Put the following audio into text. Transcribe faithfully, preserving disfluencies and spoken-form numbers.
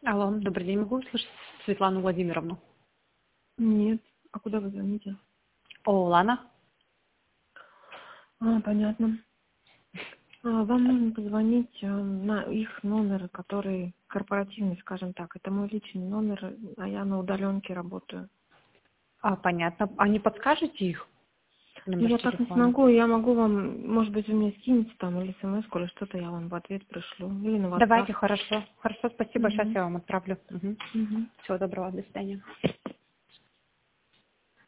Алло, добрый день. Могу услышать Светлану Владимировну? Нет. А куда вы звоните? О, Лана? А, понятно. А, вам нужно позвонить э, на их номер, который корпоративный, скажем так. Это мой личный номер, а я на удаленке работаю. А, понятно. А не подскажете их? Ну, Номер я так не телефона. смогу, я могу вам, может быть, вы мне скинете там или смс или что-то, я вам в ответ пришлю. Или на WhatsApp. Давайте, хорошо. Хорошо, спасибо. Сейчас Угу. я вам отправлю. Угу. Угу. Всего доброго, до свидания.